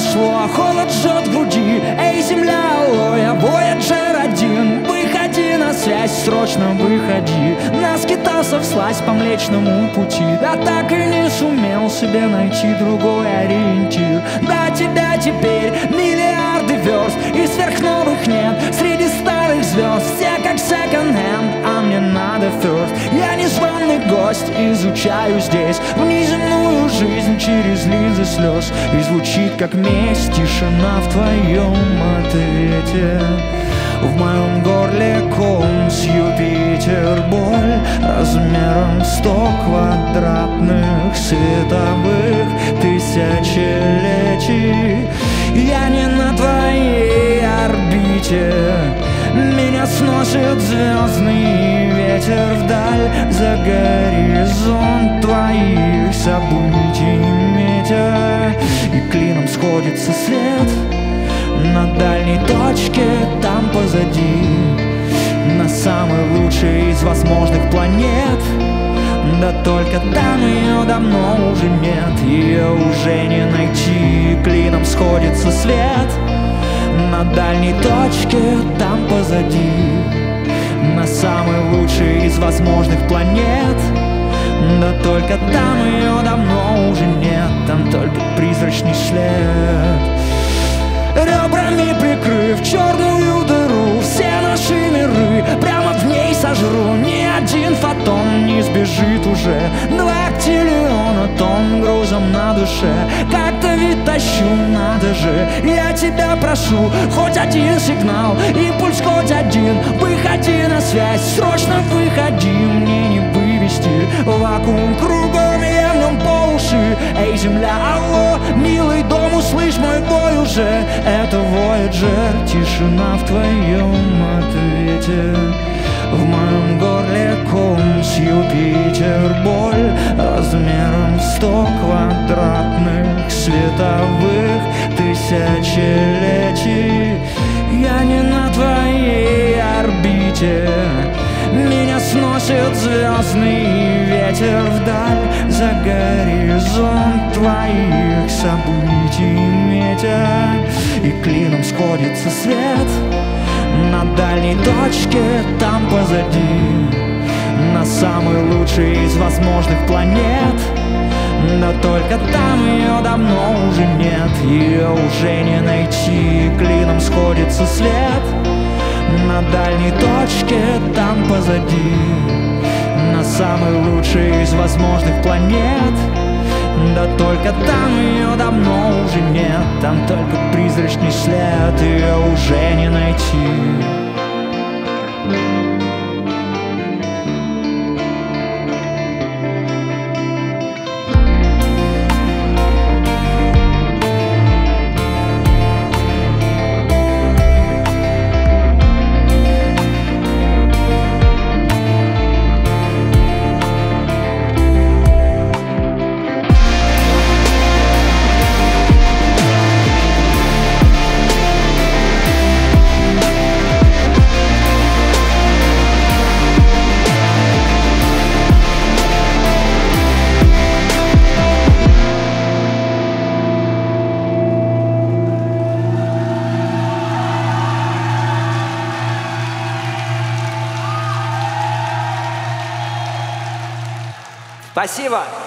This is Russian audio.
прошло, холод жжет в груди. Эй, земля, алоэ, Voyager 1, выходи на связь, срочно выходи. На скитался вслазь по Млечному пути, да так и не сумел себе найти другой ориентир. До тебя теперь миллиарды верст, и сверхновых нет среди старых звезд. Все как second-hand, а мне надо first. Я незваный гость, изучаю здесь внеземную жизнь через линзы слез. И звучит как месть тишина в твоем ответе. В моем горле ком с Юпитер, боль размером 100 квадратных световых тысячелетий. Я не на твоей орбите, меня сносит звездный ветер вдаль. За горизонт твоих событий метя, и клином сходится свет на дальней точке там позади, на самой лучшей из возможных планет. Да только там ее давно уже нет, ее уже не найти. Клином сходится свет на дальней точке там позади, на самой лучшей из возможных планет. Да только там ее давно уже нет, там только призрачный след. Ребрами прикрыв черную дыру, все наши миры прямо в ней сожру. Ни один фотон не сбежит уже, 2 квинтиллиона тонн грузом на душе. Как-то ведь тащу, надо же, я тебя прошу, хоть один сигнал, импульс хоть один. Выходи на связь, срочно выходи, мне не вывести вакуум кругом, я в нем по уши. Эй, земля, алло, милый дом, услышь мой вой уже. Это Voyager, тишина в твоем ответе. В моем горле ком с Юпитер, боль размером 100 квадратных световых тысячелетий. Я не на твоей орбите, меня сносит звездный ветер вдаль. За горизонт твоих событий метя, и клином сходится свет на дальней точке там позади, на самой лучшей из возможных планет. Да только там ее давно уже нет, ее уже не найти. Клином сходится свет на дальней точке там позади, на самой лучшей из возможных планет. Да только там ее давно уже нет, там только призрачный след, ее уже не найти. Спасибо.